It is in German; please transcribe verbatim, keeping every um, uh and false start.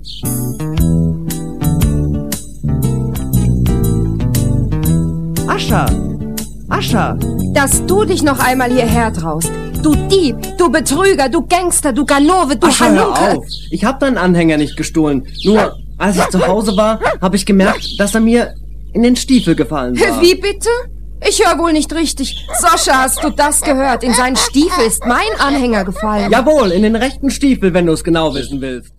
Ascha! Ascha! Dass du dich noch einmal hierher traust. Du Dieb, du Betrüger, du Gangster, du Ganove, du Ascha, hör Halunke. auf! Ich hab deinen Anhänger nicht gestohlen. Nur, als ich zu Hause war, habe ich gemerkt, dass er mir in den Stiefel gefallen war. Wie bitte? Ich höre wohl nicht richtig. Sascha, hast du das gehört? In seinen Stiefel ist mein Anhänger gefallen. Jawohl, in den rechten Stiefel, wenn du es genau wissen willst.